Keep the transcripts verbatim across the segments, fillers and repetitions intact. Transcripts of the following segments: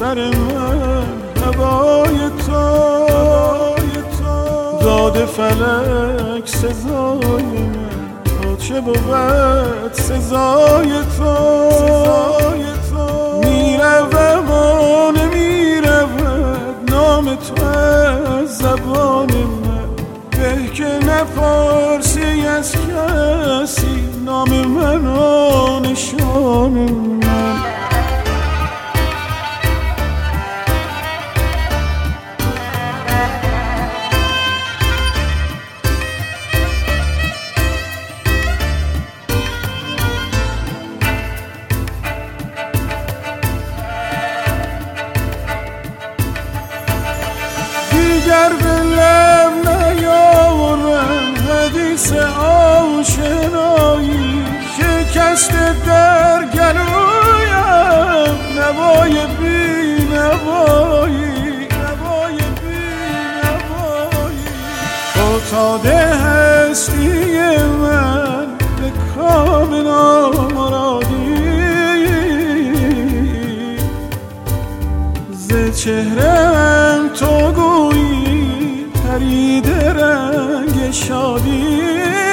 سر من هوای تو، داد فلک سزای من، تا چه بود سزای تو. میروم و نمیرود نام تو از زبان من، به که نپرسی از کسی نام من و نشان من. دیگر به لب نیاورم حدیث آشنایی، شکست در گلویم نوای بی نوایی، نوای بی نوایی. فتاده هستی من به کام نامرادی، ز چهره‌ام تو گویی پرید رنگ شادی.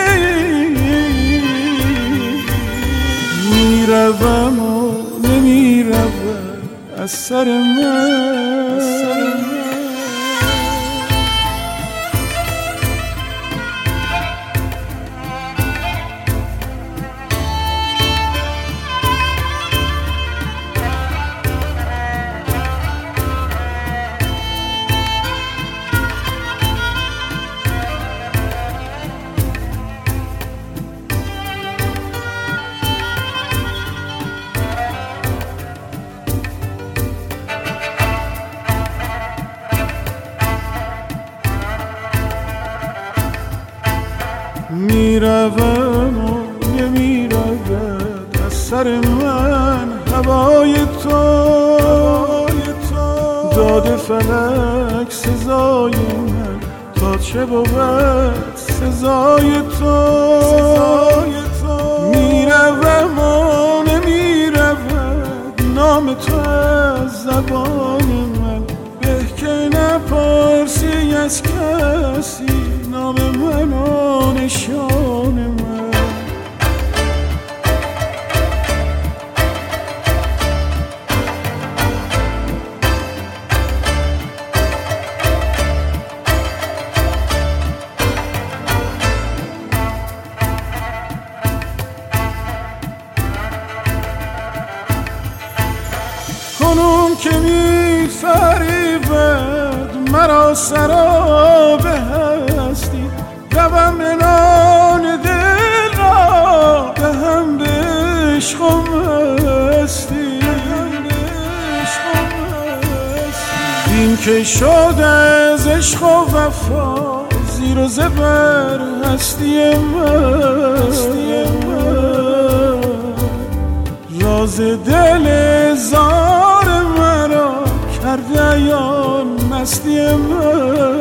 میروم و نمیروم از سر من. میروم و نمیرود از سر من هوای تو، داد فلک سزای من، تا چه بود سزای تو. میروم و نمیرود نام تو از زبان من، به که نپرسی از کسی نام من و نشان من. کنون که می فریبد مرا سراب هستی، روم عنان دل را دهم به عشق و مستی. این که شد از عشق و وفا زیر و زبر هستی من، راز دل زار مرا کرده عیان مستی من.